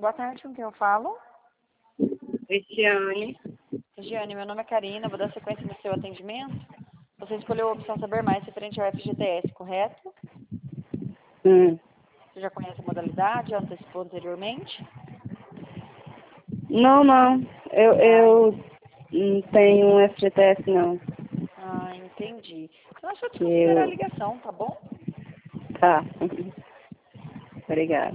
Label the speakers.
Speaker 1: Boa tarde, com quem eu falo?
Speaker 2: Cristiane.
Speaker 1: Regiane, meu nome é Karina, vou dar sequência no seu atendimento. Você escolheu a opção Saber Mais referente ao FGTS, correto? Você já conhece a modalidade, já antecipou anteriormente?
Speaker 2: Não. Eu não tenho um FGTS, não.
Speaker 1: Ah, entendi. Então, acho que eu
Speaker 2: Que
Speaker 1: desconsiderar a
Speaker 2: eu...
Speaker 1: ligação, tá bom?
Speaker 2: Tá. Obrigada.